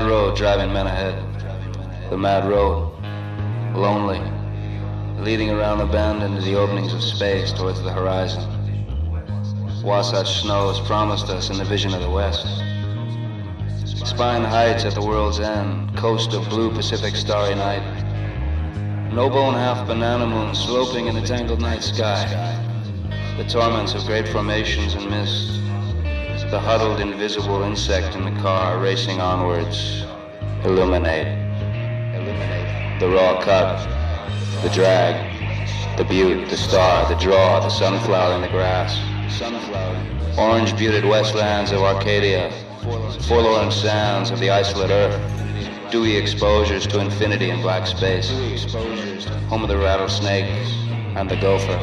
road driving men ahead. The mad road, lonely, leading around the bend into the openings of space towards the horizon. Wasatch snows promised us in the vision of the west. Spine heights at the world's end, coast of blue Pacific starry night. No bone half banana moon sloping in the tangled night sky. The torments of great formations and mist. The huddled invisible insect in the car racing onwards. Illuminate. The raw cut, the drag, the butte, the star, the draw, the sunflower in the grass. Orange buted westlands of Arcadia, forlorn sands of the isolate earth, dewy exposures to infinity and black space, home of the rattlesnake and the gopher.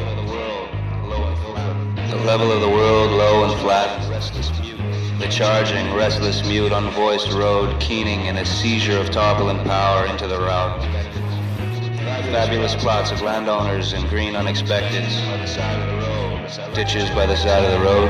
The level of the world low and flat, the charging, restless, mute, unvoiced road keening in a seizure of tarpaulin power into the route. Fabulous plots of landowners in green unexpecteds, ditches by the side of the road.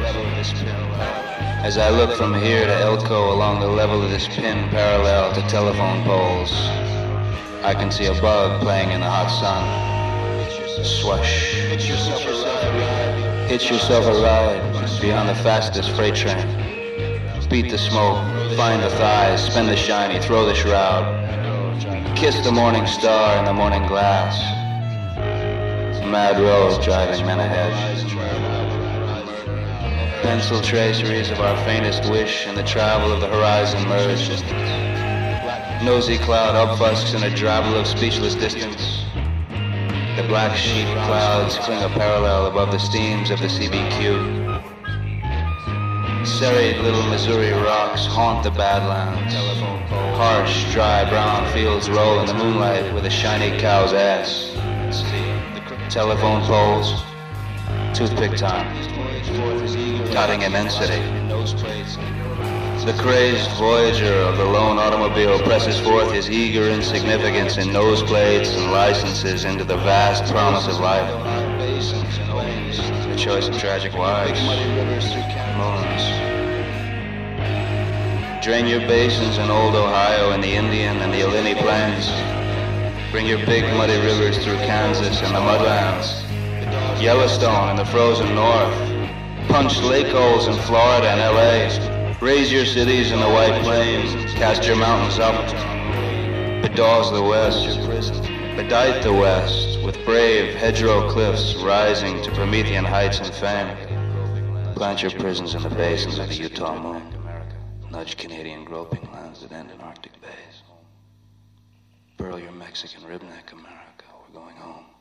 As I look from here to Elko along the level of this pin parallel to telephone poles, I can see a bug playing in the hot sun. Swash. Hitch yourself a ride beyond the fastest freight train. Beat the smoke, find the thighs, spend the shiny, throw the shroud. Kiss the morning star in the morning glass. Mad road driving men ahead. Pencil traceries of our faintest wish and the travel of the horizon merge. Nosy cloud upfusks in a drabble of speechless distance. The black sheep clouds cling a parallel above the steams of the CBQ. Serried little Missouri rocks haunt the Badlands. Harsh, dry, brown fields roll in the moonlight with a shiny cow's ass. Telephone poles, toothpick time, dotting immensity. The crazed voyager of the lone automobile presses forth his eager insignificance in noseplates and licenses into the vast promise of life. The choice of tragic wives, moons. Drain your basins in old Ohio and the Indian and the Illini plains. Bring your big muddy rivers through Kansas and the mudlands. Yellowstone and the frozen north. Punch lake holes in Florida and LA. Raise your cities in the White Plains. Cast your mountains up. Bedaws the west. Bedight the west with brave hedgerow cliffs rising to Promethean heights and fame. Plant your prisons in the basins of the Utah moon. Nudge Canadian groping lands that end in Arctic bays. Burl your Mexican ribneck, America. We're going home.